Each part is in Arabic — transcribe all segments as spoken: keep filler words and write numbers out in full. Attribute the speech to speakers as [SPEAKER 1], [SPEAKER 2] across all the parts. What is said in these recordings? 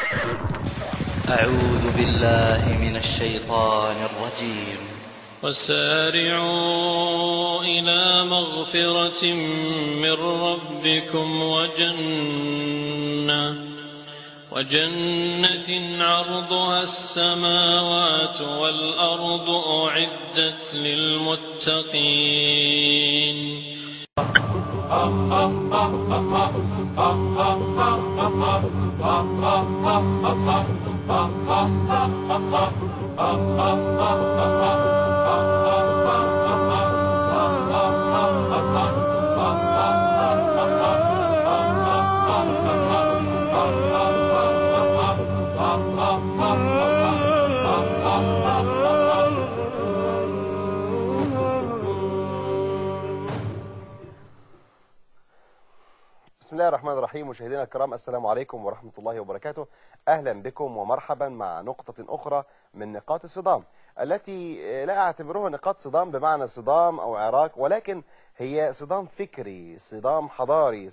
[SPEAKER 1] أعوذ بالله من الشيطان الرجيم.
[SPEAKER 2] وسارعوا إلى مغفرة من ربكم وجنة وجنة عرضها السماوات والأرض أعدت للمتقين.
[SPEAKER 3] بسم الله الرحمن الرحيم. مشاهدينا الكرام، السلام عليكم ورحمة الله وبركاته. أهلا بكم ومرحبا مع نقطة أخرى من نقاط الصدام، التي لا أعتبرها نقاط صدام بمعنى صدام أو عراك، ولكن هي صدام فكري، صدام حضاري،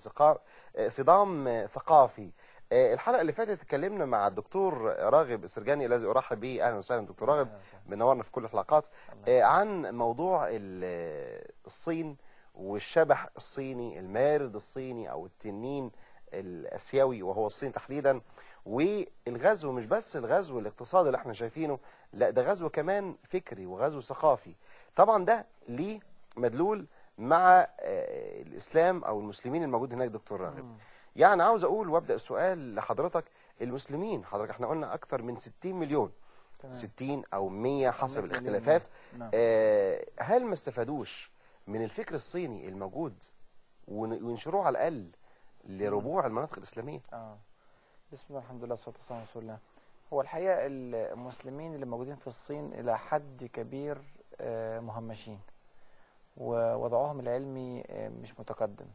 [SPEAKER 3] صدام ثقافي. الحلقة اللي فاتت اتكلمنا مع الدكتور راغب السرجاني الذي أرحب به. أهلا وسهلا دكتور راغب، بنورنا في كل الحلقات، عن موضوع الصين والشبح الصيني، المارد الصيني أو التنين الأسيوي وهو الصين تحديدا. والغزو مش بس الغزو الاقتصادي اللي احنا شايفينه، لا ده غزو كمان فكري وغزو ثقافي. طبعا ده ليه مدلول مع الإسلام أو المسلمين الموجود هناك. دكتور راغب، يعني عاوز أقول وأبدأ السؤال لحضرتك، المسلمين حضرتك احنا قلنا أكثر من ستين مليون، ستين أو مية حسب الاختلافات. آه هل ما استفادوش من الفكر الصيني الموجود وينشروه على الأقل لربوع المناطق الإسلامية؟
[SPEAKER 4] آه. بسم الله الحمد لله والصلاة والسلام على رسول الله. هو الحقيقة المسلمين اللي موجودين في الصين إلى حد كبير مهمشين، ووضعهم العلمي مش متقدم،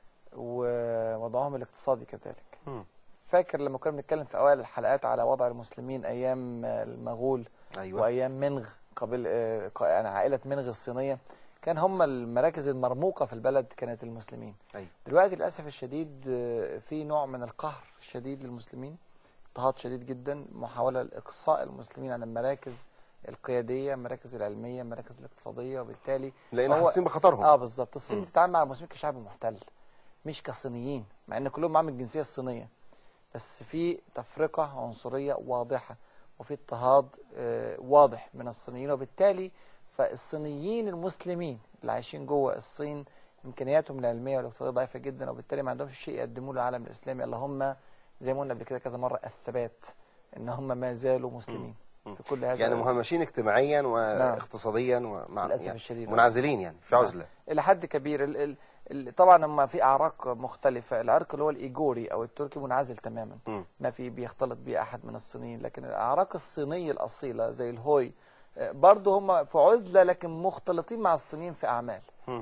[SPEAKER 4] ووضعهم الاقتصادي كذلك. م. فاكر لما كنا بنتكلم في أوائل الحلقات على وضع المسلمين أيام المغول؟ أيوة. وأيام منغ، قبل يعني عائلة منغ الصينية، كان هم المراكز المرموقة في البلد كانت المسلمين. أيوة. دلوقتي للأسف الشديد في نوع من القهر الشديد للمسلمين، اضطهاد شديد جدا، محاولة لإقصاء المسلمين عن المراكز القيادية، المراكز العلمية، المراكز الاقتصادية، وبالتالي
[SPEAKER 3] لأن حاسين بخطرهم.
[SPEAKER 4] اه بالظبط. الصين بتتعامل مع المسلمين كشعب محتل مش كصينيين، مع ان كلهم معاهم الجنسية الصينية، بس في تفرقة عنصرية واضحة وفي اضطهاد آه واضح من الصينيين. وبالتالي فالصينيين المسلمين اللي عايشين جوه الصين امكانياتهم العلميه والاقتصاديه ضعيفه جدا، وبالتالي ما عندهمش شيء يقدموه للعالم الاسلامي الا هم زي ما قلنا قبل كده كذا مره الثبات، ان هم ما زالوا مسلمين م. في كل هذا،
[SPEAKER 3] يعني مهمشين اجتماعيا واقتصاديا ومع
[SPEAKER 4] للاسف يعني الشديد
[SPEAKER 3] منعزلين، يعني في عزله
[SPEAKER 4] الى حد كبير. ال ال ال طبعا هم في اعراق مختلفه. العرق اللي هو الايجوري او التركي منعزل تماما، م. ما في بيختلط به احد من الصينيين، لكن الاعراق الصينيه الاصيله زي الهوي برضه هم في عزلة، لكن مختلطين مع الصينيين في أعمال،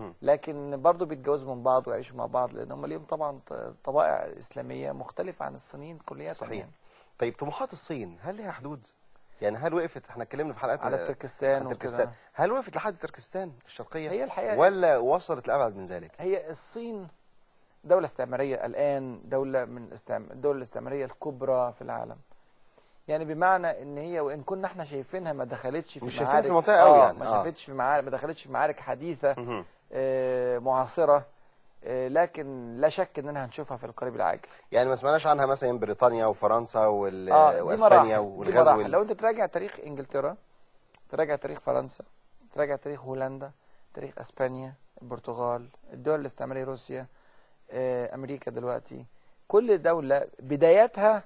[SPEAKER 4] لكن برضه بيتجوزوا من بعض ويعيشوا مع بعض، لأن هم ليهم طبعا طبائع إسلامية مختلفة عن الصينيين كليا.
[SPEAKER 3] صحيح يعني. طيب طموحات الصين هل لها حدود؟ يعني هل وقفت، احنا اتكلمنا في حلقات
[SPEAKER 4] على تركستان
[SPEAKER 3] وكده، هل وقفت لحد تركستان الشرقية
[SPEAKER 4] هي الحقيقة
[SPEAKER 3] ولا وصلت لأبعد من ذلك؟
[SPEAKER 4] هي الصين دولة استعمارية الآن، دولة من استعم... الدول الاستعمارية الكبرى في العالم، يعني بمعنى ان هي وان كنا احنا شايفينها ما دخلتش في
[SPEAKER 3] مش
[SPEAKER 4] معارك
[SPEAKER 3] في منطقه قوي، يعني
[SPEAKER 4] ما شافتش في معارك، ما دخلتش في معارك حديثه آه معاصره، آه لكن لا شك اننا هنشوفها في القريب العاجل.
[SPEAKER 3] يعني ما سمعناش عنها مثلا بريطانيا وفرنسا وال... آه واسبانيا والغزو
[SPEAKER 4] وال... لو انت تراجع تاريخ انجلترا، تراجع تاريخ فرنسا، تراجع تاريخ هولندا، تاريخ اسبانيا، البرتغال، الدول الاستعماريه، روسيا، آه امريكا دلوقتي، كل دوله بدايتها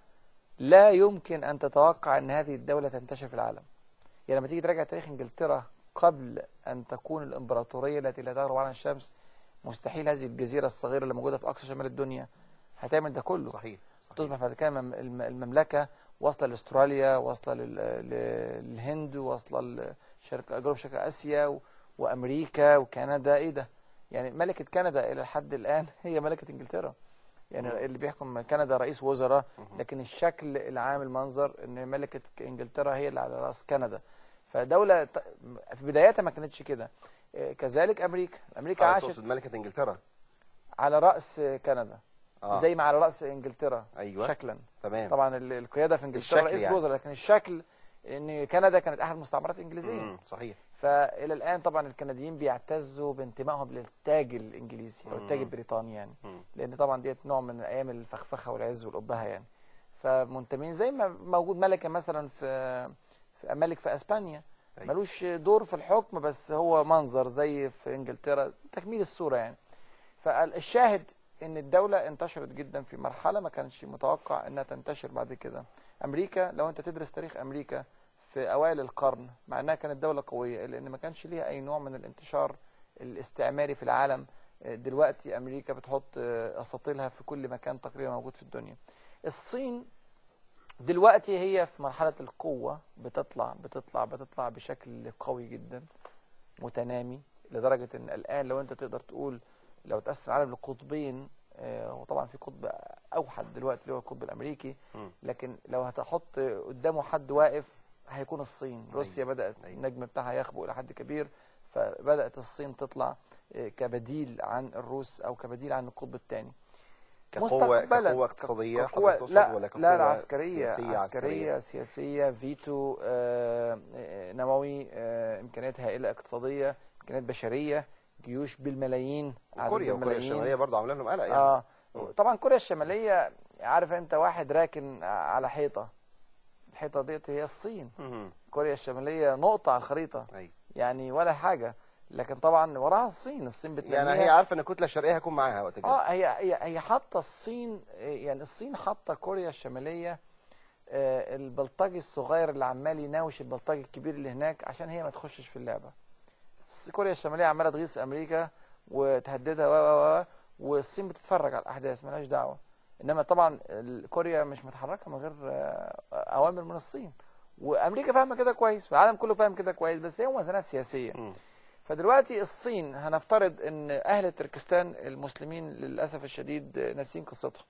[SPEAKER 4] لا يمكن أن تتوقع أن هذه الدولة تنتشر في العالم. يعني لما تيجي تراجع تاريخ إنجلترا قبل أن تكون الإمبراطورية التي لا تغرب عنها الشمس، مستحيل هذه الجزيرة الصغيرة اللي موجودة في أقصى شمال الدنيا هتعمل ده كله.
[SPEAKER 3] صحيح. صحيح.
[SPEAKER 4] تصبح بعد كده المملكة واصلة لاستراليا، واصلة للهند، واصلة لشرق جنوب شرق آسيا وأمريكا وكندا. إيه ده؟ يعني ملكة كندا إلى الحد الآن هي ملكة إنجلترا. يعني اللي بيحكم كندا رئيس وزراء، لكن الشكل العام المنظر ان ملكة انجلترا هي اللي على راس كندا. فدولة في بدايتها ما كانتش كده. كذلك امريكا، امريكا عاشت
[SPEAKER 3] ملكة انجلترا
[SPEAKER 4] على راس كندا.
[SPEAKER 3] آه.
[SPEAKER 4] زي ما على راس انجلترا.
[SPEAKER 3] أيوة.
[SPEAKER 4] شكلا.
[SPEAKER 3] تمام.
[SPEAKER 4] طبعا ال- القياده في انجلترا
[SPEAKER 3] الشكل
[SPEAKER 4] رئيس
[SPEAKER 3] يعني.
[SPEAKER 4] الوزراء، لكن الشكل ان كندا كانت احد المستعمرات الانجليزيه.
[SPEAKER 3] مم. صحيح.
[SPEAKER 4] فالى الان طبعا الكنديين بيعتزوا بانتمائهم للتاج الانجليزي او التاج
[SPEAKER 3] مم.
[SPEAKER 4] البريطاني يعني،
[SPEAKER 3] مم.
[SPEAKER 4] لان طبعا ديت نوع من ايام الفخفخه والعز والابهه يعني. فمنتمين زي ما موجود ملكه مثلا في في ملك في اسبانيا،
[SPEAKER 3] أيوة.
[SPEAKER 4] ملوش دور في الحكم بس هو منظر زي في انجلترا، تكميل الصوره يعني. فالشاهد ان الدوله انتشرت جدا في مرحله ما كانش متوقع انها تنتشر بعد كده. امريكا لو انت تدرس تاريخ امريكا في اوائل القرن، مع انها كانت دوله قويه الا ان ما كانش ليها اي نوع من الانتشار الاستعماري في العالم. دلوقتي امريكا بتحط اساطيلها في كل مكان تقريبا موجود في الدنيا. الصين دلوقتي هي في مرحله القوه، بتطلع بتطلع بتطلع بشكل قوي جدا متنامي، لدرجه ان الان لو انت تقدر تقول لو تقسم العالم لقطبين، آه، وطبعا في قطب اوحد دلوقتي اللي هو القطب الامريكي،
[SPEAKER 3] م.
[SPEAKER 4] لكن لو هتحط قدامه حد واقف هيكون الصين. روسيا بدات
[SPEAKER 3] أيوة.
[SPEAKER 4] النجم بتاعها يخبو الى حد كبير، فبدات الصين تطلع آه، كبديل عن الروس او كبديل عن القطب الثاني.
[SPEAKER 3] كقوة كقوة اقتصادية
[SPEAKER 4] كقوة
[SPEAKER 3] حضرتك تقصد،
[SPEAKER 4] لا
[SPEAKER 3] ولا كقوة
[SPEAKER 4] لا لا عسكرية
[SPEAKER 3] سياسية
[SPEAKER 4] عسكرية سياسية فيتو، آه، آه، نووي، آه، إمكانيات هائلة اقتصادية، إمكانيات بشرية، جيوش بالملايين، عدد
[SPEAKER 3] كوريا وكوريا
[SPEAKER 4] بالملايين.
[SPEAKER 3] الشمالية برضه عاملة لهم قلق يعني.
[SPEAKER 4] اه
[SPEAKER 3] م.
[SPEAKER 4] طبعا كوريا الشمالية، عارف انت واحد راكن على حيطة، الحيطة ديت هي الصين.
[SPEAKER 3] مم.
[SPEAKER 4] كوريا الشمالية نقطة على الخريطة
[SPEAKER 3] أيوة.
[SPEAKER 4] يعني ولا حاجة، لكن طبعا وراها الصين. الصين بتنميها،
[SPEAKER 3] يعني هي عارفة ان الكتلة الشرقية هيكون معاها وقت كده.
[SPEAKER 4] اه هي هي هي حاطه الصين، يعني الصين حاطه كوريا الشماليه، آه، البلطجي الصغير اللي عمال يناوش البلطجي الكبير اللي هناك عشان هي ما تخشش في اللعبه. كوريا الشماليه عماله تغيظ في امريكا وتهددها و و و والصين بتتفرج على الاحداث مالهاش دعوه. انما طبعا كوريا مش متحركه من غير آه، اوامر من الصين، وامريكا فاهمه كده كويس والعالم كله فاهم كده كويس، بس هي موازنات سياسيه.
[SPEAKER 3] م.
[SPEAKER 4] فدلوقتي الصين هنفترض ان اهل تركستان المسلمين للاسف الشديد ناسين قصتهم،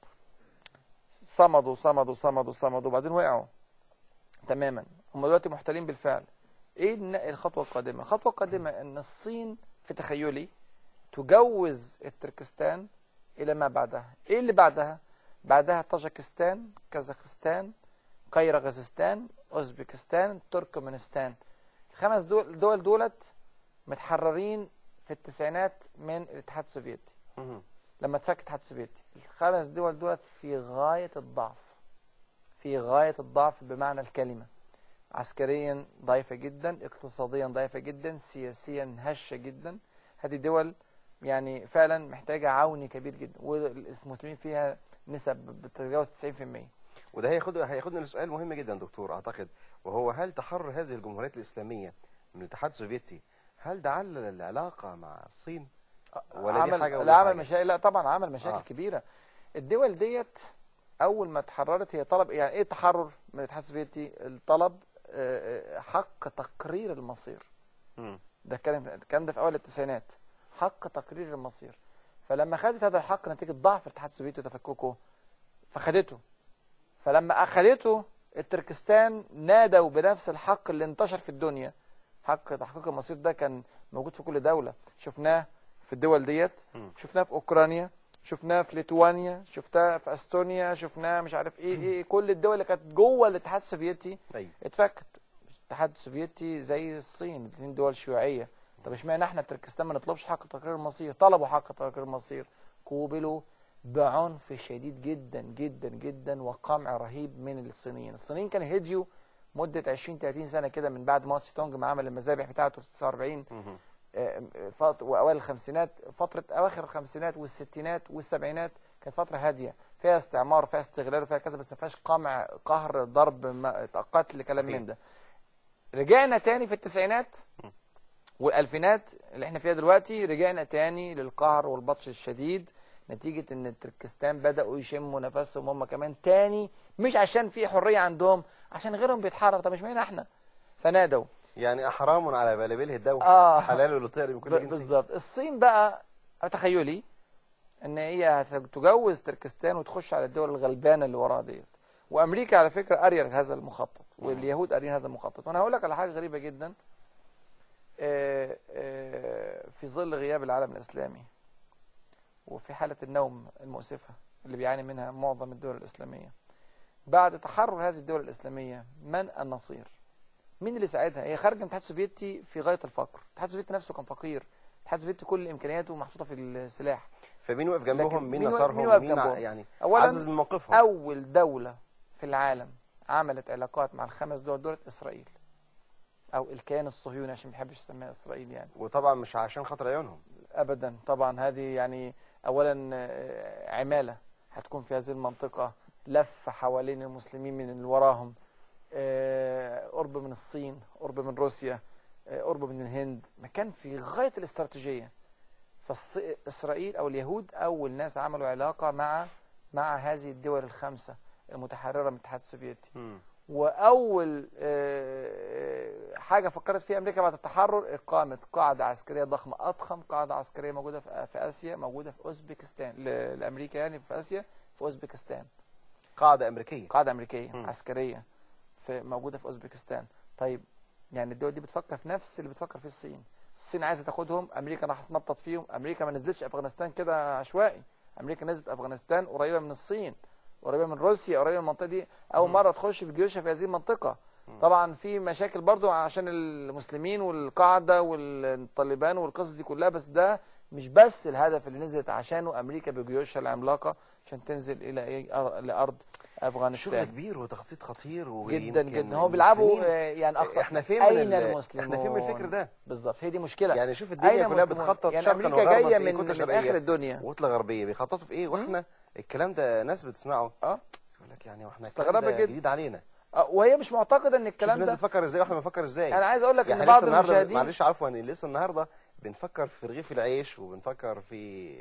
[SPEAKER 4] صمدوا صمدوا صمدوا صمدوا وبعدين وقعوا تماما، هم دلوقتي محتلين بالفعل. ايه الخطوه القادمه؟ الخطوه القادمه ان الصين في تخيلي تجوز التركستان الى ما بعدها. ايه اللي بعدها؟ بعدها طاجكستان، كازاخستان، قيرغزستان، اوزبكستان، تركمانستان. الخمس دول دول دولت متحررين في التسعينات من الاتحاد السوفيتي.
[SPEAKER 3] مم.
[SPEAKER 4] لما اتفك الاتحاد السوفيتي، الخمس دول دولت في غاية الضعف، في غاية الضعف بمعنى الكلمة. عسكريا ضعيفة جدا، اقتصاديا ضعيفة جدا، سياسيا هشة جدا. هذه الدول يعني فعلا محتاجة عون كبير جدا، والمسلمين فيها نسب بتتجاوز تسعين في المية.
[SPEAKER 3] وده هياخد هياخدنا لسؤال مهم جدا دكتور اعتقد، وهو هل تحرر هذه الجمهوريات الاسلاميه من الاتحاد السوفيتي هل ده علل العلاقه مع الصين؟ ولا دي
[SPEAKER 4] عمل
[SPEAKER 3] حاجه
[SPEAKER 4] لا
[SPEAKER 3] ولا
[SPEAKER 4] عمل
[SPEAKER 3] حاجة؟
[SPEAKER 4] مشاكل، لا طبعا عمل مشاكل
[SPEAKER 3] آه.
[SPEAKER 4] كبيره. الدول ديت اول ما اتحررت هي طلب، يعني ايه التحرر من الاتحاد السوفيتي؟ الطلب آه، آه، حق تقرير المصير.
[SPEAKER 3] مم.
[SPEAKER 4] ده الكلام الكلام ده في اول التسعينات، حق تقرير المصير. فلما خدت هذا الحق نتيجه ضعف الاتحاد السوفيتي وتفككه فخدته. فلما اخذته التركستان نادوا بنفس الحق اللي انتشر في الدنيا. حق تحقيق المصير ده كان موجود في كل دولة، شفناه في الدول ديت، شفناه في اوكرانيا، شفناه في ليتوانيا، شفناه في استونيا، شفناه مش عارف ايه ايه كل الدول اللي كانت جوه الاتحاد السوفيتي
[SPEAKER 3] أيوة.
[SPEAKER 4] اتفكت. الاتحاد السوفيتي زي الصين، الاثنين دول شيوعية. طب اشمعنى احنا تركستان ما نطلبش حق تقرير المصير؟ طلبوا حق تقرير المصير، قوبلوا بعنف شديد جدا جدا جدا وقمع رهيب من الصينيين. الصينيين كانوا هديوا مدة عشرين ثلاثين سنة كده من بعد ماو تسي تونج ما عمل المذابح بتاعته في تسعة وأربعين وأوائل الخمسينات. فترة أواخر الخمسينات والستينات والسبعينات كانت فترة هادية فيها استعمار وفيها استغلال وفيها كذا، بس ما فيهاش قمع قهر ضرب قتل كلام من ده. رجعنا تاني في التسعينات والألفينات اللي احنا فيها دلوقتي، رجعنا تاني للقهر والبطش الشديد نتيجة ان التركستان بدأوا يشموا نفسهم هم كمان تاني، مش عشان في حرية عندهم، عشان غيرهم بيتحرر. طب مش مين احنا؟ فنادوا
[SPEAKER 3] يعني احرام على بلابله الدوله
[SPEAKER 4] آه.
[SPEAKER 3] حلال لطير من كل جنس.
[SPEAKER 4] بالظبط. الصين بقى تخيلي ان هي هتجوز تركستان وتخش على الدول الغلبانه اللي وراها ديت. وامريكا على فكره قاريه هذا المخطط، واليهود قاريين هذا المخطط. وانا هقول لك على حاجه غريبه جدا، آآ آآ في ظل غياب العالم الاسلامي وفي حاله النوم المؤسفه اللي بيعاني منها معظم الدول الإسلامية. بعد تحرر هذه الدول الإسلامية من النصير؟ مين اللي ساعدها؟ هي خارجه من الاتحاد السوفيتي في غاية الفقر، الاتحاد السوفيتي نفسه كان فقير، الاتحاد السوفيتي كل إمكانياته محطوطة في السلاح.
[SPEAKER 3] فمين وقف جنبهم؟ مين
[SPEAKER 4] مين
[SPEAKER 3] نصرهم؟
[SPEAKER 4] مين وقف
[SPEAKER 3] مين
[SPEAKER 4] جنبهم؟
[SPEAKER 3] يعني
[SPEAKER 4] أولا
[SPEAKER 3] عزز من موقفهم؟
[SPEAKER 4] أول دولة في العالم عملت علاقات مع الخمس دول دولة إسرائيل، أو الكيان الصهيوني عشان ما بيحبش يسميها إسرائيل يعني.
[SPEAKER 3] وطبعا مش عشان خاطر عيونهم
[SPEAKER 4] أبدا طبعا، هذه يعني أولا عمالة هتكون في هذه المنطقة، لف حوالين المسلمين من اللي وراهم، قرب من الصين، قرب من روسيا، قرب من الهند، مكان في غاية الاستراتيجية. فإسرائيل أو اليهود أول ناس عملوا علاقة مع مع هذه الدول الخمسة المتحررة من الاتحاد السوفيتي. م. وأول حاجة فكرت فيها أمريكا بعد التحرر إقامة قاعدة عسكرية ضخمة، أضخم قاعدة عسكرية موجودة في آسيا، موجودة في أوزبكستان، لأمريكا يعني في آسيا، في أوزبكستان.
[SPEAKER 3] قاعدة أمريكية
[SPEAKER 4] قاعدة أمريكية م. عسكرية في موجودة في أوزبكستان. طيب يعني الدول دي بتفكر في نفس اللي بتفكر فيه الصين. الصين عايزة تاخدهم، أمريكا راح تنطط فيهم. أمريكا ما نزلتش أفغانستان كده عشوائي، أمريكا نزلت أفغانستان قريبة من الصين، قريبة من روسيا، قريبة من المنطقة دي، أول مرة تخش بجيوشها في هذه المنطقة. طبعا في مشاكل برضو عشان المسلمين والقاعدة والطالبان والقصص دي كلها، بس ده مش بس الهدف اللي نزلت عشانه أمريكا بجيوشها العملاقة عشان تنزل إلى إيه لأرض أفغانستان.
[SPEAKER 3] شغل كبير وتخطيط خطير
[SPEAKER 4] جدا جدا. هو بيلعبوا يعني أخطر.
[SPEAKER 3] احنا فين
[SPEAKER 4] أين
[SPEAKER 3] من
[SPEAKER 4] المسلمون؟
[SPEAKER 3] احنا فين من الفكر ده
[SPEAKER 4] بالظبط، هي دي مشكلة.
[SPEAKER 3] يعني شوف الدنيا كلها بتخطط
[SPEAKER 4] يعني
[SPEAKER 3] شرقا
[SPEAKER 4] أمريكا
[SPEAKER 3] وغربا
[SPEAKER 4] جاية
[SPEAKER 3] في
[SPEAKER 4] من,
[SPEAKER 3] كتلة
[SPEAKER 4] من
[SPEAKER 3] شرقية
[SPEAKER 4] آخر الدنيا
[SPEAKER 3] وكتلة غربية بيخططوا في إيه؟ وإحنا الكلام ده ناس بتسمعه
[SPEAKER 4] اه
[SPEAKER 3] يقول لك يعني واحنا
[SPEAKER 4] استغربة جدا،
[SPEAKER 3] جديد علينا.
[SPEAKER 4] اه وهي مش معتقدة ان الكلام ده.
[SPEAKER 3] الناس بتفكر ازاي واحنا بنفكر ازاي.
[SPEAKER 4] انا عايز اقول لك
[SPEAKER 3] يعني
[SPEAKER 4] ان بعض
[SPEAKER 3] النهارده
[SPEAKER 4] المشاهدين،
[SPEAKER 3] معلش عفوا، لسه النهارده بنفكر في رغيف العيش وبنفكر في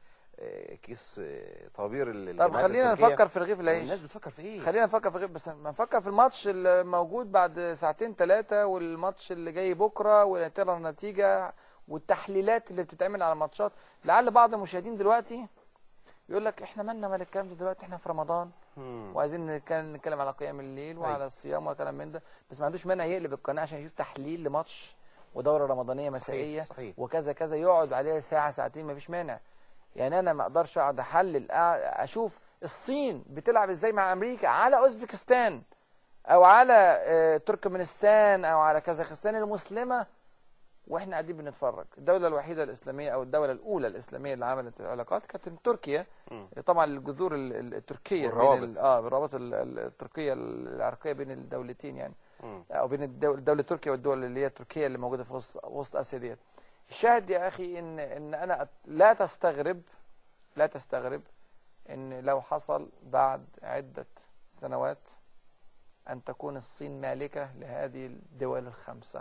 [SPEAKER 3] كيس طوابير.
[SPEAKER 4] طب خلينا نفكر في رغيف العيش.
[SPEAKER 3] الناس بتفكر في ايه؟
[SPEAKER 4] خلينا نفكر في رغيف، بس ما نفكر في الماتش اللي موجود بعد ساعتين ثلاثة، والماتش اللي جاي بكره، وترى النتيجة والتحليلات اللي بتتعمل على الماتشات. لعل بعض المشاهدين دلوقتي يقول لك احنا مالنا مال الكلام ده دلوقتي، احنا في رمضان وعايزين نتكلم على قيام الليل وعلى الصيام وكلام من ده، بس ما عندوش مانع يقلب القناه عشان يشوف تحليل لماتش ودوره رمضانيه مسائيه.
[SPEAKER 3] صحيح. صحيح.
[SPEAKER 4] وكذا كذا، يقعد عليها ساعه ساعتين ما فيش مانع. يعني انا ما اقدرش اقعد احلل اشوف الصين بتلعب ازاي مع امريكا على اوزبكستان او على تركمانستان او على كازاخستان المسلمه واحنا قاعدين بنتفرج. الدوله الوحيده الاسلاميه او الدوله الاولى الاسلاميه اللي عملت علاقات كانت تركيا. م. طبعا الجذور التركيه بين اه الروابط التركيه العرقيه بين الدولتين يعني، م. او بين الدوله تركيا والدول اللي هي تركيا اللي موجوده في وسط وسط اسيا ديت. الشاهد يا اخي ان ان انا لا تستغرب لا تستغرب ان لو حصل بعد عده سنوات ان تكون الصين مالكه لهذه الدول الخمسه.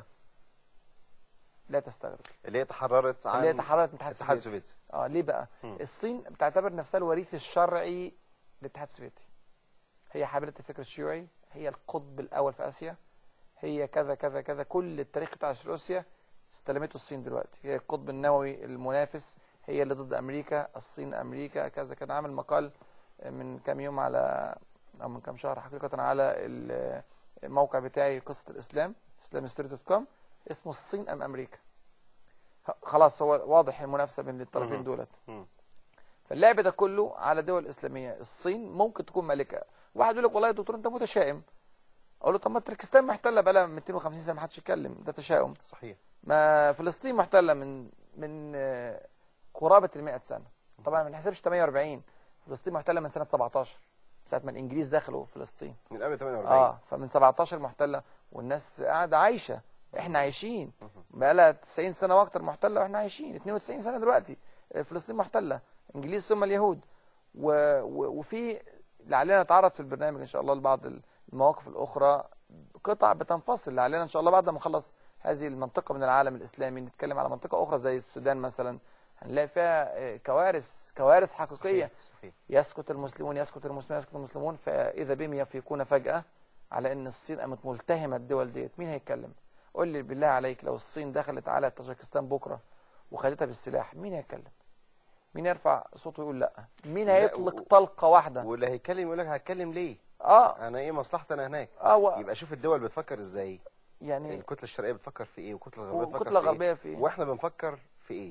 [SPEAKER 4] لا تستغرب.
[SPEAKER 3] اللي هي تحررت عن
[SPEAKER 4] اللي هي تحررت من الاتحاد
[SPEAKER 3] السوفيتي.
[SPEAKER 4] اه ليه بقى؟ م. الصين بتعتبر نفسها الوريث الشرعي للاتحاد السوفيتي. هي حامله الفكر الشيوعي، هي القطب الاول في اسيا، هي كذا كذا كذا، كل التاريخ بتاع روسيا استلمته الصين دلوقتي، هي القطب النووي المنافس، هي اللي ضد امريكا، الصين امريكا كذا. كان عامل مقال من كام يوم على او من كام شهر حقيقه على الموقع بتاعي قصه الاسلام اسلام ستوري دوت كوم، اسمه الصين ام امريكا. خلاص هو واضح المنافسه بين الطرفين دولت. فاللعب ده كله على دول اسلاميه. الصين ممكن تكون مالكه. واحد يقول لك والله يا دكتور انت متشائم، اقول له طب ما تركستان محتله بقى لها مئتين وخمسين سنه ما حدش يتكلم، ده تشاؤم.
[SPEAKER 3] صحيح.
[SPEAKER 4] ما فلسطين محتله من من قرابه ال مئة سنه، طبعا ما نحسبش ثمانية وأربعين، فلسطين محتله من سنه سبعتاشر ساعه ما الانجليز دخلوا فلسطين
[SPEAKER 3] من قبل ثمانية وأربعين.
[SPEAKER 4] اه فمن سبعتاشر محتله والناس قاعده عايشه، احنا عايشين بقى لها تسعين سنه واكتر محتله واحنا عايشين اثنين وتسعين سنه دلوقتي فلسطين محتله انجليز ثم اليهود. و... و... وفي لعلنا نتعرض في البرنامج ان شاء الله لبعض المواقف الاخرى، قطع بتنفصل لعلنا ان شاء الله بعد ما نخلص هذه المنطقه من العالم الاسلامي نتكلم على منطقه اخرى زي السودان مثلا، هنلاقي فيها كوارث كوارث حقيقيه. صحيح. صحيح. يسكت المسلمون يسكت المسلمون يسكت المسلمون، فاذا بهم يفيقون فجاه على ان الصين قامت ملتهمه الدول ديت. مين هيتكلم؟ قول لي بالله عليك لو الصين دخلت على طاجكستان بكره وخدتها بالسلاح مين هيتكلم؟ مين يرفع صوته يقول لا؟ مين هيطلق طلقه واحده؟
[SPEAKER 3] واللي هيتكلم يقول لك هتكلم ليه؟
[SPEAKER 4] اه
[SPEAKER 3] انا ايه مصلحتي انا هناك؟
[SPEAKER 4] اه و...
[SPEAKER 3] يبقى شوف الدول بتفكر ازاي،
[SPEAKER 4] يعني
[SPEAKER 3] الكتله الشرقيه بتفكر في ايه والكتله الغربيه بتفكر
[SPEAKER 4] والكتله
[SPEAKER 3] في
[SPEAKER 4] الغربيه
[SPEAKER 3] ايه
[SPEAKER 4] في ايه
[SPEAKER 3] واحنا بنفكر في ايه.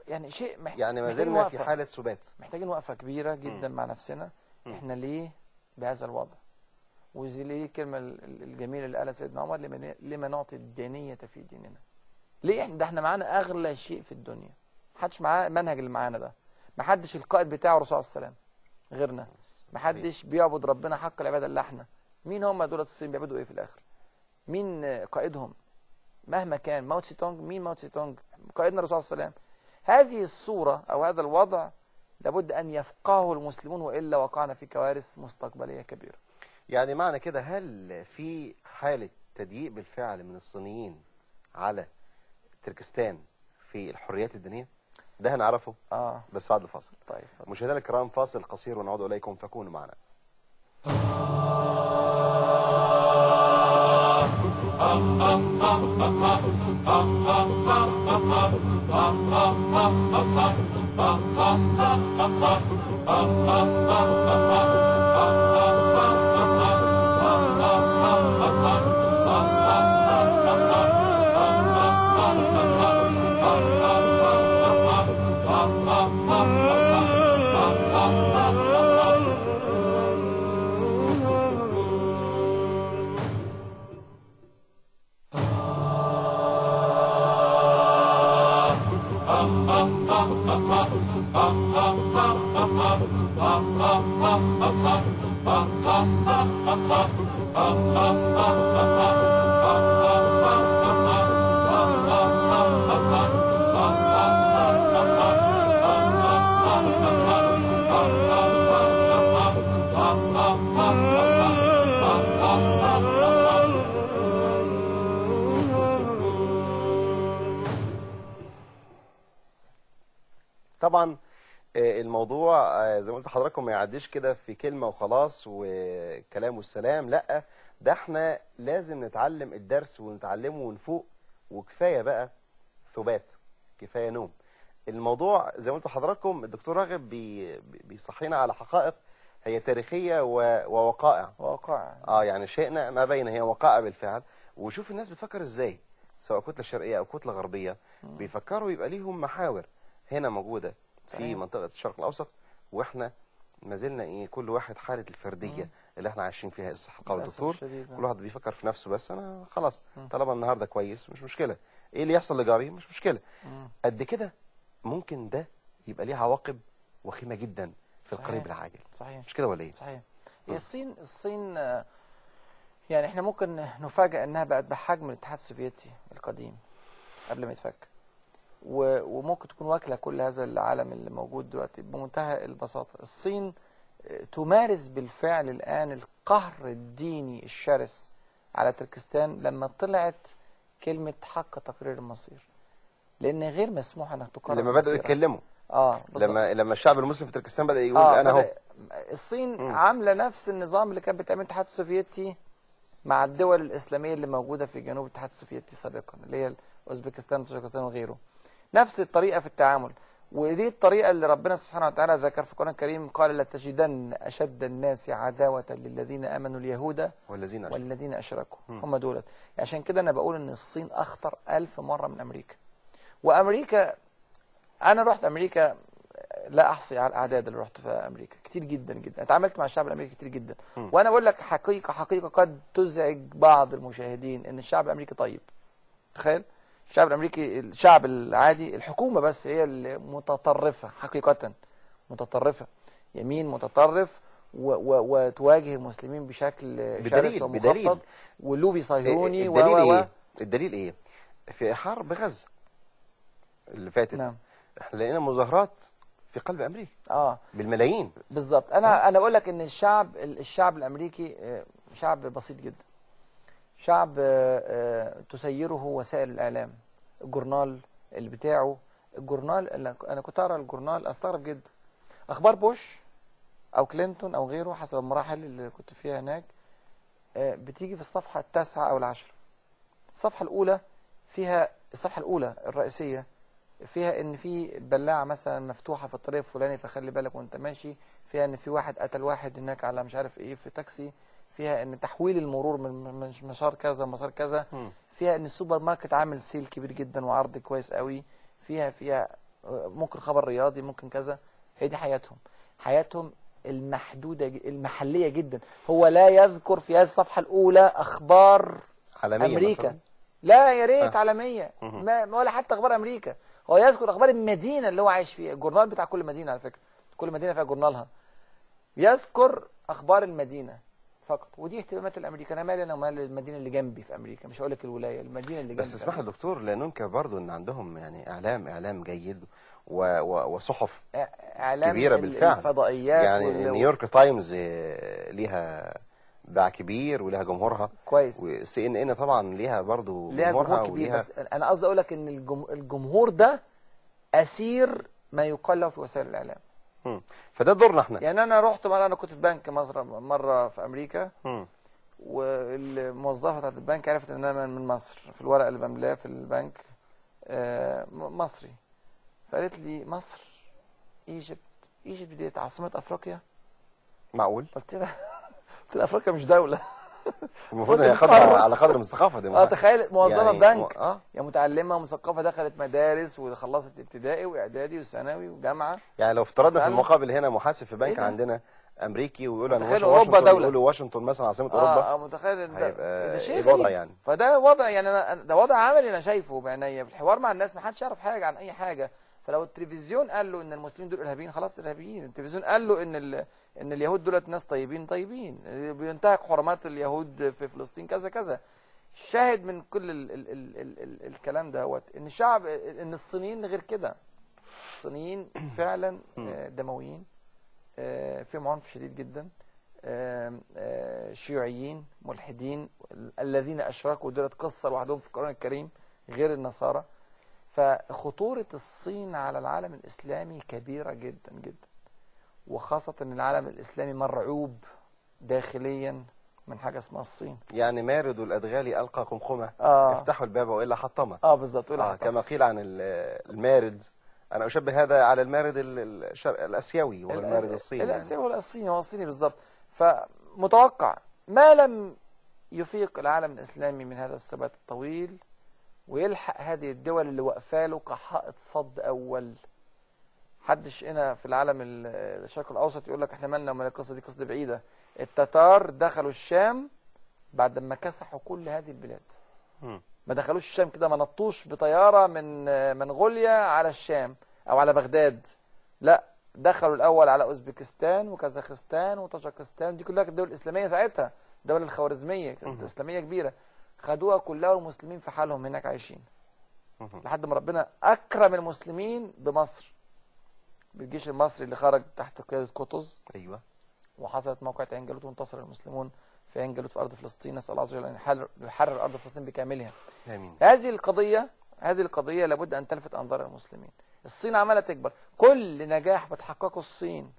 [SPEAKER 4] يعني شيء محت...
[SPEAKER 3] يعني ما
[SPEAKER 4] محتاجين
[SPEAKER 3] زلنا في
[SPEAKER 4] وقفة.
[SPEAKER 3] حالة سبات.
[SPEAKER 4] محتاجين وقفة كبيرة جدا مع نفسنا. احنا ليه بهذا الوضع؟ وزي ليه الكلمة الجميلة اللي قالها سيدنا عمر، لما, لما نعطي الدينية في ديننا. ليه احنا ده احنا معانا اغلى شيء في الدنيا، محدش معاه المنهج اللي معانا ده، محدش القائد بتاعه الرسول عليه السلام غيرنا، محدش بيعبد ربنا حق العبادة الا احنا. مين هم دول الصين بيعبدوا ايه في الاخر؟ مين قائدهم مهما كان؟ ماو تسي تونج. مين ماو تسي تونج؟ قائدنا الرسول عليه السلام. هذه الصورة او هذا الوضع لابد ان يفقهه المسلمون، والا وقعنا في كوارث مستقبلية كبيرة.
[SPEAKER 3] يعني معنى كده هل في حالة تضييق بالفعل من الصينيين على تركستان في الحريات الدينية؟ ده هنعرفه
[SPEAKER 4] اه
[SPEAKER 3] بس بعد الفاصل.
[SPEAKER 4] طيب
[SPEAKER 3] مشاهدينا الكرام فاصل قصير ونعود إليكم فكونوا معنا. طبعا الموضوع زي ما قلت لحضراتكم ما يعديش كده في كلمة وخلاص وكلام والسلام، لا ده احنا لازم نتعلم الدرس ونتعلمه ونفوق، وكفاية بقى ثبات، كفاية نوم. الموضوع زي ما قلت لحضراتكم الدكتور راغب بي بيصحينا على حقائق هي تاريخية ووقائع.
[SPEAKER 4] وقائع
[SPEAKER 3] اه يعني شئنا ما بين هي وقائع بالفعل. وشوف الناس بتفكر ازاي، سواء كتلة شرقية او كتلة غربية، بيفكروا يبقى ليهم محاور هنا موجودة
[SPEAKER 4] صحيح.
[SPEAKER 3] في منطقة الشرق الأوسط، وإحنا ما زلنا إيه كل واحد حالة الفردية مم. اللي إحنا عايشين فيها. الصحة قال الدكتور كل واحد بيفكر في نفسه، بس أنا خلاص طالما النهاردة كويس مش مشكلة، إيه اللي يحصل لجاري مش مشكلة. مم. قد كده ممكن ده يبقى ليه عواقب وخيمة جدا في صحيح. القريب العاجل.
[SPEAKER 4] صحيح.
[SPEAKER 3] مش كده ولا إيه؟
[SPEAKER 4] صحيح. هي الصين الصين يعني إحنا ممكن نفاجأ إنها بقت بحجم الاتحاد السوفيتي القديم قبل ما يتفك، وممكن تكون واكله كل هذا العالم اللي موجود دلوقتي بمنتهى البساطه. الصين تمارس بالفعل الان القهر الديني الشرس على تركستان لما طلعت كلمه حق تقرير المصير، لان غير مسموح انك تقرر
[SPEAKER 3] لما بداوا يتكلموا
[SPEAKER 4] اه
[SPEAKER 3] لما لما الشعب المسلم في تركستان بدا يقول
[SPEAKER 4] آه
[SPEAKER 3] انا اهو.
[SPEAKER 4] الصين
[SPEAKER 3] م.
[SPEAKER 4] عامله نفس النظام اللي كان بتعمله الاتحاد السوفيتي مع الدول الاسلاميه اللي موجوده في جنوب الاتحاد السوفيتي سابقا، اللي هي اوزبكستان وطاجيكستان وغيره. نفس الطريقة في التعامل، ودي الطريقة اللي ربنا سبحانه وتعالى ذكر في القرآن الكريم، قال لتجدن أشد الناس عداوة للذين آمنوا اليهود
[SPEAKER 3] والذين أشركوا,
[SPEAKER 4] والذين أشركوا. هم دولت. عشان كده أنا بقول إن الصين أخطر ألف مرة من أمريكا. وأمريكا أنا رحت أمريكا لا أحصي على الأعداد اللي رحت في أمريكا، كتير جدا جدا، اتعاملت مع الشعب الأمريكي كتير جدا. م. وأنا بقول لك حقيقة حقيقة قد تزعج بعض المشاهدين إن الشعب الأمريكي طيب. تخيل الشعب الامريكي، الشعب العادي، الحكومه بس هي المتطرفه حقيقه، متطرفه، يمين متطرف وتواجه المسلمين بشكل شرس ومخطط ولوبي صهيوني.
[SPEAKER 3] الدليل و... ايه؟ الدليل ايه؟ في حرب غزه اللي فاتت نعم. احنا لقينا مظاهرات في قلب امريكا
[SPEAKER 4] اه
[SPEAKER 3] بالملايين
[SPEAKER 4] بالظبط. انا آه. انا اقول لك ان الشعب الشعب الامريكي شعب بسيط جدا، شعب تسيره وسائل الإعلام، الجورنال اللي بتاعه، الجورنال اللي أنا كنت أقرأ الجورنال أستغرب جدا، أخبار بوش أو كلينتون أو غيره حسب المراحل اللي كنت فيها هناك بتيجي في الصفحة التاسعة أو العشرة. الصفحة الأولى فيها، الصفحة الأولى الرئيسية فيها إن في بلاعة مثلا مفتوحة في الطريق الفلاني فخلي بالك وأنت ماشي، فيها إن في واحد قتل واحد هناك على مش عارف إيه في تاكسي، فيها ان تحويل المرور من مسار كذا مسار كذا، فيها ان السوبر ماركت عامل سيل كبير جدا وعرض كويس قوي، فيها فيها ممكن خبر رياضي، ممكن كذا. هي دي حياتهم، حياتهم المحدودة المحلية جدا. هو لا يذكر في هذه الصفحة الأولى أخبار
[SPEAKER 3] عالمية
[SPEAKER 4] أمريكا
[SPEAKER 3] مثلا.
[SPEAKER 4] لا يا ريت
[SPEAKER 3] آه.
[SPEAKER 4] عالمية، ما ولا حتى أخبار أمريكا. هو يذكر أخبار المدينة اللي هو عايش فيها، الجورنال بتاع كل مدينة على فكرة، كل مدينة فيها جورنالها، يذكر أخبار المدينة فقط. ودي اهتمامات الامريكان. انا مالي انا ومال المدينه اللي جنبي في امريكا، مش هقول لك الولايه، المدينه اللي جنبي.
[SPEAKER 3] بس اسمح لي دكتور، لا ننكر برضو ان عندهم يعني اعلام اعلام جيد و... و... وصحف
[SPEAKER 4] اعلام
[SPEAKER 3] كبيره بالفعل.
[SPEAKER 4] الفضائيات
[SPEAKER 3] يعني
[SPEAKER 4] وال...
[SPEAKER 3] نيويورك تايمز ليها باع كبير وليها جمهورها
[SPEAKER 4] كويس،
[SPEAKER 3] وسي ان ان طبعا ليها برضو
[SPEAKER 4] ليها
[SPEAKER 3] جمهورها
[SPEAKER 4] جمهور كبير.
[SPEAKER 3] وليها...
[SPEAKER 4] بس انا قصدي اقول لك ان الجم... الجمهور ده اسير ما يقال له في وسائل الاعلام.
[SPEAKER 3] مم. فده دورنا احنا.
[SPEAKER 4] يعني انا رحت مره، انا كنت في بنك مصر مره في امريكا،
[SPEAKER 3] مم.
[SPEAKER 4] والموظفه بتاعت البنك عرفت ان انا من مصر في الورق اللي بملاه في البنك آه مصري، فقالت لي مصر ايجيبت ايجيبت ديت عاصمه افريقيا؟
[SPEAKER 3] معقول؟
[SPEAKER 4] قلت لها قلت لها افريقيا مش دوله.
[SPEAKER 3] المفروض هي خدها على قدر من الثقافه دي.
[SPEAKER 4] اه تخيل موظفه
[SPEAKER 3] يعني
[SPEAKER 4] بنك
[SPEAKER 3] م... آه.
[SPEAKER 4] يا متعلمه ومثقفه، دخلت مدارس وخلصت ابتدائي واعدادي وثانوي وجامعه.
[SPEAKER 3] يعني لو افترضنا في
[SPEAKER 4] فعلا.
[SPEAKER 3] المقابل هنا محاسب في بنك
[SPEAKER 4] إيه
[SPEAKER 3] عندنا امريكي ويقول انا
[SPEAKER 4] متخيل
[SPEAKER 3] واشنطن،
[SPEAKER 4] أوروبا دولة.
[SPEAKER 3] يقولوا واشنطن مثلا عاصمه
[SPEAKER 4] اه
[SPEAKER 3] اوروبا.
[SPEAKER 4] اه متخيل ده,
[SPEAKER 3] هيبقى
[SPEAKER 4] ده شيء
[SPEAKER 3] ايه الوضع
[SPEAKER 4] غريب.
[SPEAKER 3] يعني؟
[SPEAKER 4] فده وضع، يعني انا ده وضع عملي انا شايفه بعينيا في الحوار مع الناس، ما حدش يعرف حاجه عن اي حاجه. فلو التلفزيون قال له ان المسلمين دول ارهابيين، خلاص ارهابيين. التلفزيون قال له ان ال... ان اليهود دولت ناس طيبين طيبين، بينتهك حرمات اليهود في فلسطين كذا كذا. شاهد من كل ال ال ال ال ال الكلام دوت ان الشعب، ان الصينيين غير كده. الصينيين فعلا دمويين، فيهم عنف شديد جدا، شيوعيين ملحدين الذين اشركوا، دولت قصه لوحدهم في القرآن الكريم غير النصارى. فخطوره الصين على العالم الاسلامي كبيره جدا جدا، وخاصه ان العالم الاسلامي مرعوب داخليا من حاجه اسمها الصين.
[SPEAKER 3] يعني مارد الادغال القى قمقمه
[SPEAKER 4] آه.
[SPEAKER 3] يفتحوا الباب والا حطمه.
[SPEAKER 4] اه بالظبط.
[SPEAKER 3] آه كما قيل عن المارد. انا اشبه هذا على المارد الشرق الاسيوي وهو المارد الصيني.
[SPEAKER 4] الاسيوي ولا الصيني، هو الصيني بالظبط. فمتوقع ما لم يفيق العالم الاسلامي من هذا الثبات الطويل ويلحق هذه الدول اللي واقفه له كحائط صد اول. حدش هنا في العالم الشرق الاوسط يقول لك احنا مالنا ومال القصه دي، قصه بعيده. التتار دخلوا الشام بعد ما كسحوا كل هذه البلاد.
[SPEAKER 3] م.
[SPEAKER 4] ما دخلوش الشام كده، ما نطوش بطياره من منغوليا على الشام او على بغداد، لا، دخلوا الاول على اوزبكستان وكازاخستان وطاجكستان، دي كلها كانت دول اسلاميه ساعتها، الدوله الخوارزميه كانت اسلاميه كبيره، خدوها كلها والمسلمين في حالهم هناك عايشين لحد ما ربنا اكرم المسلمين بمصر، بالجيش المصري اللي خرج تحت قياده قطز.
[SPEAKER 3] ايوه.
[SPEAKER 4] وحصلت موقعة عين جالوت وانتصر المسلمون في عين جالوت في ارض فلسطين. نسال الله عز وجل ان يحرر ارض فلسطين بكاملها.
[SPEAKER 3] امين.
[SPEAKER 4] هذه القضيه هذه القضيه لابد ان تلفت انظار المسلمين. الصين عماله تكبر، كل نجاح بتحققه الصين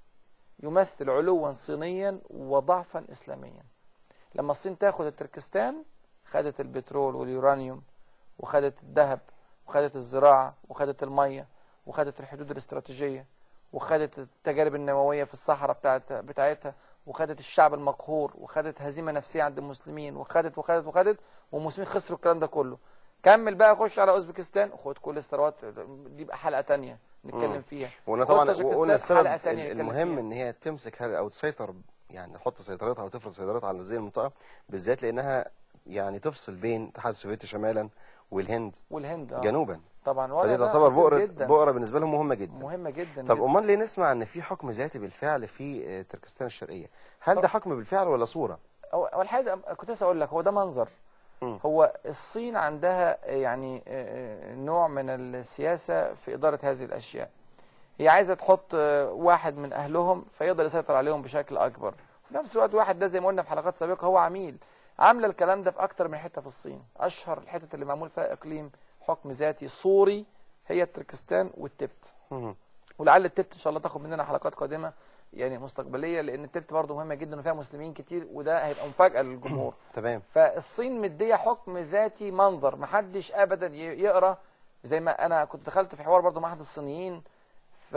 [SPEAKER 4] يمثل علوا صينيا وضعفا اسلاميا. لما الصين تاخد التركستان، خدت البترول واليورانيوم وخدت الذهب وخدت الزراعه وخدت الميه وخدت الحدود الاستراتيجيه وخدت التجارب النوويه في الصحراء بتاعت بتاعتها وخدت الشعب المقهور وخدت هزيمه نفسيه عند المسلمين وخدت وخدت وخدت والمسلمين خسروا الكلام ده كله. كمل بقى، خش على اوزبكستان وخد كل الثروات، دي بقى حلقه ثانيه نتكلم فيها.
[SPEAKER 3] وقلنا طبعا وقلنا السبب المهم ان هي تمسك او تسيطر، يعني تحط سيطرتها او تفرض سيطرتها على هذه المنطقه بالذات، لانها يعني تفصل بين الاتحاد السوفيتي شمالا والهند
[SPEAKER 4] والهند آه.
[SPEAKER 3] جنوبا.
[SPEAKER 4] طبعا
[SPEAKER 3] فدي تعتبر بؤره بؤره بالنسبه لهم مهمه جدا.
[SPEAKER 4] مهمه جدا.
[SPEAKER 3] طب امال ليه نسمع ان في حكم ذاتي بالفعل في تركستان الشرقيه؟ هل ده حكم بالفعل ولا صوره؟
[SPEAKER 4] اول حاجه كنت لسه اقول لك، هو ده منظر. م. هو الصين عندها يعني نوع من السياسه في اداره هذه الاشياء. هي عايزه تحط واحد من اهلهم فيقدر يسيطر عليهم بشكل اكبر، وفي نفس الوقت واحد ده زي ما قلنا في حلقات سابقه هو عميل. عامله الكلام ده في اكتر من حته في الصين. اشهر الحتت اللي معمول فيها اقليم حكم ذاتي صوري هي التركستان والتبت. ولعل التبت ان شاء الله تاخد مننا حلقات قادمه يعني مستقبليه، لان التبت برضه مهمه جدا وفيها مسلمين كتير، وده هيبقى مفاجاه للجمهور.
[SPEAKER 3] تمام.
[SPEAKER 4] فالصين مديه حكم ذاتي منظر، محدش ابدا يقرا. زي ما انا كنت دخلت في حوار برضه مع احد الصينيين ف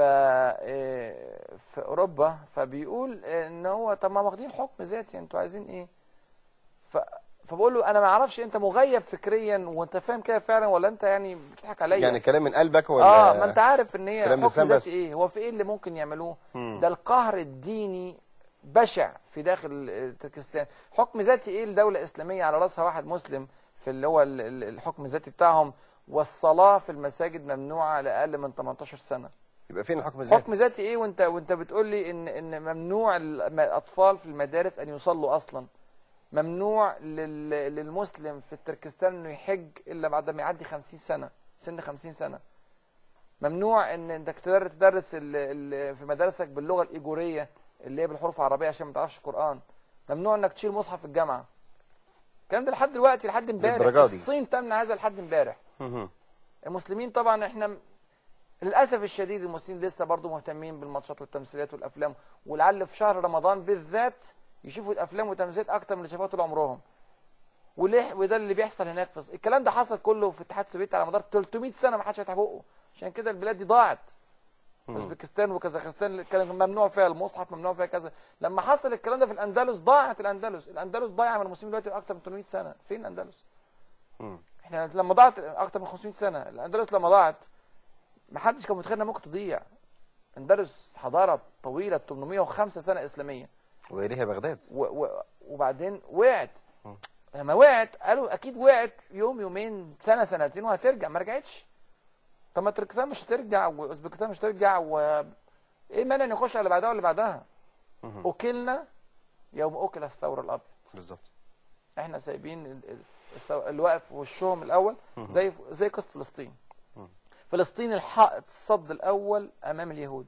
[SPEAKER 4] في اوروبا، فبيقول ان هو طب ما واخدين حكم ذاتي، انتوا عايزين ايه؟ فبقول له انا ما اعرفش انت مغيب فكريا وانت فاهم كده فعلا ولا انت يعني بتضحك عليا.
[SPEAKER 3] يعني كلام من قلبك ولا
[SPEAKER 4] اه ما انت عارف ان هي
[SPEAKER 3] كلام
[SPEAKER 4] حكم
[SPEAKER 3] لسان بس؟
[SPEAKER 4] ذاتي ايه هو في ايه اللي ممكن يعملوه؟
[SPEAKER 3] مم.
[SPEAKER 4] ده القهر الديني بشع في داخل آه، تركستان. حكم ذاتي ايه لدوله اسلاميه على راسها واحد مسلم في اللي هو ال- ال- الحكم الذاتي بتاعهم، والصلاه في المساجد ممنوعه لاقل من ثمانية عشر سنه.
[SPEAKER 3] يبقى فين الحكم الذاتي؟
[SPEAKER 4] حكم ذاتي ايه وانت وانت بتقول لي ان ان ممنوع الاطفال في المدارس ان يصلوا اصلا، ممنوع لل- للمسلم في تركستان انه يحج الا بعد ما يعدي خمسين سنه، سن خمسين سنه. ممنوع ان انك تدر- تدرس ال- ال- في مدارسك باللغه الايجوريه اللي هي بالحروف العربيه عشان ما تعرفش قران. ممنوع انك تشيل مصحف في الجامعه. الكلام ده لحد دلوقتي، لحد امبارح.
[SPEAKER 3] للدرجة دي؟
[SPEAKER 4] الصين تمنع هذا لحد امبارح.
[SPEAKER 3] مهم.
[SPEAKER 4] المسلمين طبعا احنا للاسف الشديد المسلمين لسه برضه مهتمين بالماتشات والتمثيليات والافلام، ولعل في شهر رمضان بالذات يشوفوا الافلام والتمثيليات اكتر من اللي شافوها طول عمرهم. وليه؟ وده اللي بيحصل هناك في الص- الكلام ده حصل كله في الاتحاد السوفيتي على مدار ثلاثمائة سنه ما حدش فتح بقه. عشان كده البلاد دي ضاعت. اوزبكستان وكازاخستان كان ممنوع فيها المصحف، ممنوع فيها كذا. لما حصل الكلام ده في الاندلس ضاعت الاندلس، الاندلس ضايعه من المسلمين دلوقتي اكتر من ثمانمائة سنه. فين الاندلس؟
[SPEAKER 3] مم.
[SPEAKER 4] احنا لما ضاعت اكتر من خمسمائة سنه، الاندلس لما ضاعت ما حدش كان متخيل انها ممكن تضيع. الاندلس حضاره طويله ثمانمائة وخمسة سنه اسلاميه،
[SPEAKER 3] وإليها بغداد.
[SPEAKER 4] و و وبعدين وقعت.
[SPEAKER 3] مم.
[SPEAKER 4] لما وقعت قالوا اكيد وقعت يوم يومين سنه سنتين وهترجع، ما رجعتش. طب ما تركستان مش هترجع واوزبكستان مش هترجع، و ايه مانع نخش على اللي بعدها واللي بعدها؟
[SPEAKER 3] مهم.
[SPEAKER 4] اكلنا يوم اكل الثور الابيض.
[SPEAKER 3] بالظبط.
[SPEAKER 4] احنا سايبين ال- ال- الثو- اللي واقف في وشهم الاول زي زي قصه فلسطين.
[SPEAKER 3] مم.
[SPEAKER 4] فلسطين الحائط الصد الاول امام اليهود.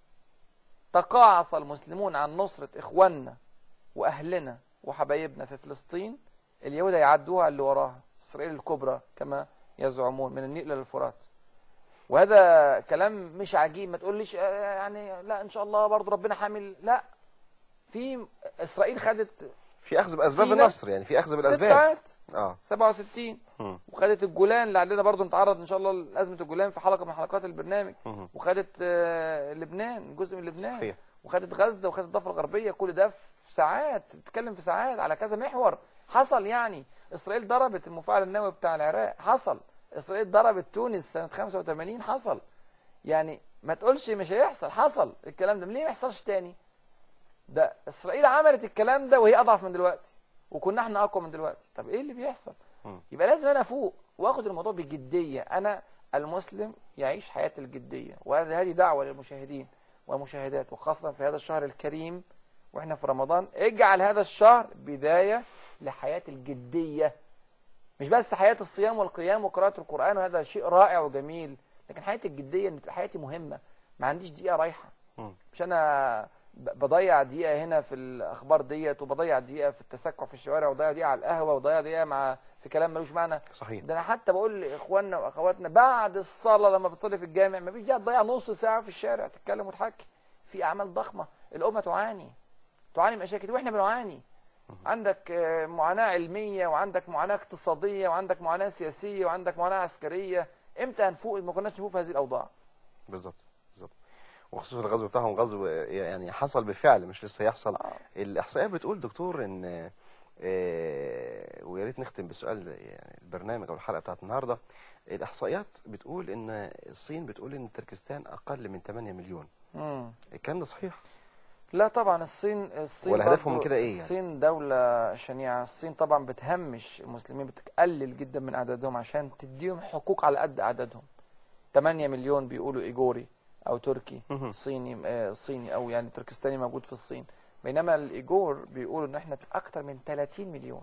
[SPEAKER 4] تقاعس المسلمون عن نصره اخواننا واهلنا وحبايبنا في فلسطين، اليهود هيعدوها اللي وراها اسرائيل الكبرى كما يزعمون من النيل الى الفرات. وهذا كلام مش عجيب. ما تقوليش آه، يعني لا ان شاء الله برضو ربنا حامل، لا. في اسرائيل خدت
[SPEAKER 3] في أخذ بأسباب
[SPEAKER 4] سينا
[SPEAKER 3] النصر، يعني في أخذ
[SPEAKER 4] ست
[SPEAKER 3] بالأسباب.
[SPEAKER 4] ساعات
[SPEAKER 3] اه.
[SPEAKER 4] سبعة وستين،
[SPEAKER 3] مم.
[SPEAKER 4] وخدت الجولان لعلنا برضو نتعرض ان شاء الله لازمه الجولان في حلقه من حلقات البرنامج.
[SPEAKER 3] مهم.
[SPEAKER 4] وخدت آه، لبنان، جزء من لبنان.
[SPEAKER 3] صحيح.
[SPEAKER 4] وخدت غزه وخدت الضفه الغربيه. كل ده في ساعات، بتتكلم في ساعات على كذا محور حصل. يعني اسرائيل ضربت المفاعل النووي بتاع العراق، حصل. اسرائيل ضربت تونس سنه خمسة وثمانين، حصل. يعني ما تقولش مش هيحصل، حصل الكلام ده. ليه ما يحصلش تاني؟ ده اسرائيل عملت الكلام ده وهي اضعف من دلوقتي، وكنا احنا اقوى من دلوقتي. طب ايه اللي بيحصل؟
[SPEAKER 3] مم.
[SPEAKER 4] يبقى لازم انا افوق واخد الموضوع بجديه. انا المسلم يعيش حياه الجديه، وهذه دعوه للمشاهدين والمشاهدات، وخاصه في هذا الشهر الكريم واحنا في رمضان. اجعل هذا الشهر بدايه لحياه الجديه، مش بس حياه الصيام والقيام وقراءه القران، وهذا شيء رائع وجميل، لكن حياه الجديه ان تبقى حياتي مهمه، ما عنديش دقيقه رايحه.
[SPEAKER 3] مم.
[SPEAKER 4] مش انا ب- بضيع دقيقه هنا في الاخبار ديت، وبضيع دقيقه في التسكع في الشوارع، وبضيع دقيقه على القهوه، وبضيع دقيقه مع في كلام ملوش معنى.
[SPEAKER 3] صحيح.
[SPEAKER 4] ده انا حتى بقول لاخواننا واخواتنا بعد الصلاه لما بتصلي في الجامع مفيش داعي تضيع نص ساعه في الشارع تتكلم وتحكي. في اعمال ضخمه، الامه تعاني تعاني من مشاكل واحنا بنعاني. عندك آه، معاناه علميه، وعندك معاناه اقتصاديه، وعندك معاناه سياسيه، وعندك معاناه عسكريه. امتى هنفوق؟ ما كناش نفوق في هذه الاوضاع.
[SPEAKER 3] بالظبط. بالظبط. وخصوصا الغزو بتاعهم غزو يعني حصل بالفعل، مش لسه هيحصل.
[SPEAKER 4] آه.
[SPEAKER 3] الإحصائيات بتقول دكتور إن آه، ويا ريت نختم بسؤال يعني البرنامج أو الحلقة بتاعت النهاردة. الإحصائيات بتقول إن الصين بتقول إن تركستان أقل من ثمانية مليون.
[SPEAKER 4] مم.
[SPEAKER 3] الكلام ده صحيح؟
[SPEAKER 4] لا طبعا. الصين الصين
[SPEAKER 3] ولا هدفهم
[SPEAKER 4] برضو-
[SPEAKER 3] كده إيه يعني؟
[SPEAKER 4] الصين دولة شنيعة. الصين طبعا بتهمش المسلمين، بتقلل جدا من أعدادهم عشان تديهم حقوق على قد أعدادهم. ثمانية مليون بيقولوا إيجوري أو تركي
[SPEAKER 3] مهم.
[SPEAKER 4] صيني آه صيني أو يعني تركستاني موجود في الصين، بينما الإيجور بيقولوا إن إحنا أكتر من ثلاثين مليون.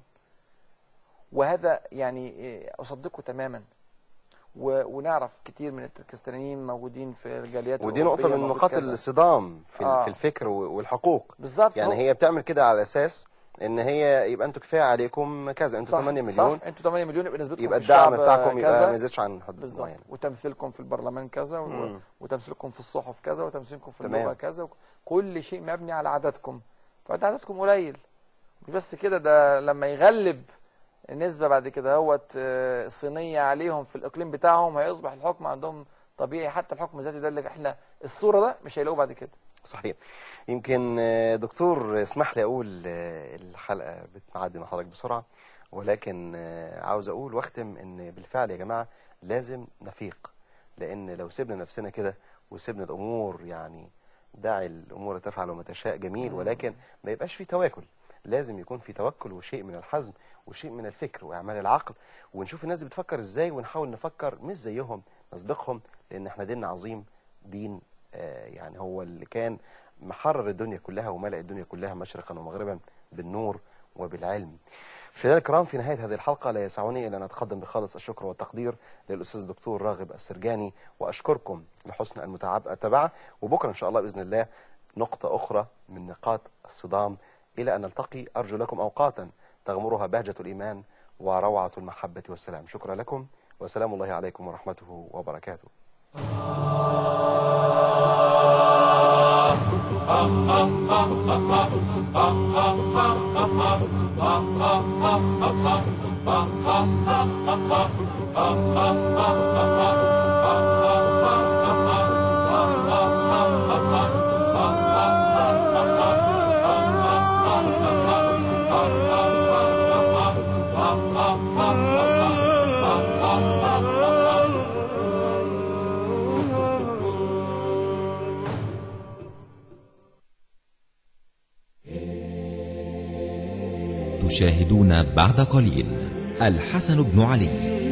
[SPEAKER 4] وهذا يعني آه، أصدقه تماما. و- ونعرف كتير من التركستانيين موجودين في الجاليات
[SPEAKER 3] ودي نقطة
[SPEAKER 4] الأوروبية،
[SPEAKER 3] من
[SPEAKER 4] موجود
[SPEAKER 3] نقاط
[SPEAKER 4] كذا.
[SPEAKER 3] الصدام في ال-
[SPEAKER 4] آه.
[SPEAKER 3] في الفكر والحقوق.
[SPEAKER 4] بالظبط.
[SPEAKER 3] يعني
[SPEAKER 4] هو-
[SPEAKER 3] هي بتعمل كده على أساس إن هي يبقى أنتوا كفاية عليكم كذا، أنتوا
[SPEAKER 4] صح،
[SPEAKER 3] ثمانية مليون،
[SPEAKER 4] صح. انتوا ثمانية مليون يبقى نسبتكم
[SPEAKER 3] يبقى
[SPEAKER 4] في
[SPEAKER 3] الدعم
[SPEAKER 4] الشعب
[SPEAKER 3] بتاعكم يبقى
[SPEAKER 4] كذا.
[SPEAKER 3] ما يزيدش عن حد
[SPEAKER 4] بالظبط.
[SPEAKER 3] معين.
[SPEAKER 4] وتمثيلكم في البرلمان كذا، و...
[SPEAKER 3] مم.
[SPEAKER 4] وتمثيلكم في الصحف كذا، وتمثيلكم في
[SPEAKER 3] تمام.
[SPEAKER 4] اللغه كذا، و... كل شيء مبني على عددكم. فانت عددكم قليل. مش بس كده، ده لما يغلب النسبه بعد كده هوت آه، صينيه عليهم في الاقليم بتاعهم، هيصبح الحكم عندهم طبيعي. حتى الحكم الذاتي ده اللي احنا الصوره ده مش هيلاقوه بعد كده.
[SPEAKER 3] صحيح. يمكن آه، دكتور اسمح لي اقول آه، الحلقه بتعدي مع حضرتك بسرعه، ولكن آه، عاوز اقول واختم ان بالفعل يا جماعه لازم نفيق، لان لو سيبنا نفسنا كده وسيبنا الامور يعني داعي الامور تفعل وما تشاء جميل، ولكن ما يبقاش في تواكل. لازم يكون في توكل وشيء من الحزم وشيء من الفكر واعمال العقل، ونشوف الناس بتفكر ازاي ونحاول نفكر مش زيهم نسبقهم، لان احنا ديننا عظيم، دين آه يعني هو اللي كان محرر الدنيا كلها وملأ الدنيا كلها مشرقا ومغربا بالنور وبالعلم. مشاهدينا الكرام، في نهاية هذه الحلقة لا يسعني إلا أن أتقدم بخالص الشكر والتقدير للأستاذ الدكتور راغب السرجاني، وأشكركم لحسن المتابعة، وبكرة إن شاء الله بإذن الله نقطة أخرى من نقاط الصدام. إلى أن نلتقي أرجو لكم أوقاتا تغمرها بهجة الإيمان وروعة المحبة والسلام. شكرا لكم وسلام الله عليكم ورحمته وبركاته.
[SPEAKER 5] تشاهدون بعد قليل الحسن بن علي.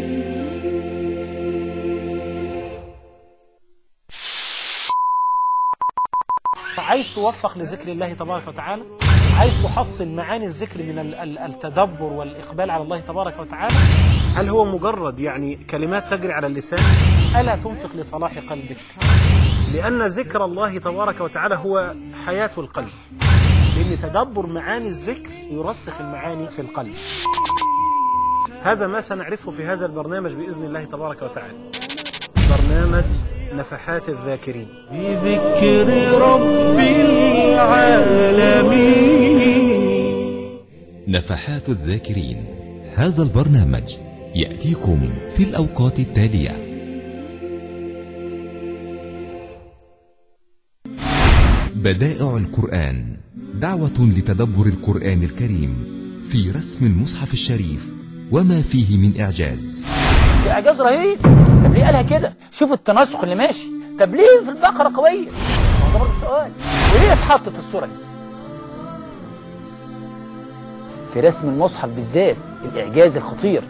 [SPEAKER 6] عايز توفق لذكر الله تبارك وتعالى، عايز تحصل معاني الذكر من التدبر والإقبال على الله تبارك وتعالى. هل هو مجرد يعني كلمات تجري على اللسان؟ ألا تنفق لصلاح قلبك، لأن ذكر الله تبارك وتعالى هو حياة القلب، لأن تدبر معاني الذكر يرسخ المعاني في القلب. هذا ما سنعرفه في هذا البرنامج بإذن الله تبارك وتعالى، برنامج نفحات الذاكرين.
[SPEAKER 7] بذكر رب العالمين.
[SPEAKER 5] نفحات الذاكرين، هذا البرنامج يأتيكم في الأوقات التالية: بدائع القرآن، دعوة لتدبر القرآن الكريم في رسم المصحف الشريف وما فيه من إعجاز.
[SPEAKER 8] إعجاز رهيب. طب ليه قالها كده؟ شوف التناسق اللي ماشي. طب ليه في البقرة قوية؟ ده برضه السؤال. وليه اتحط في الصورة دي؟ في رسم المصحف بالذات الإعجاز الخطير.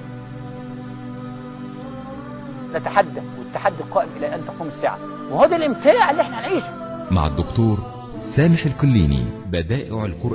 [SPEAKER 8] نتحدى، والتحدي القائم إلى أن تقوم الساعة، وهو ده الإمتاع اللي احنا هنعيشه.
[SPEAKER 5] مع الدكتور سامح الكليني، بدائع القرآن.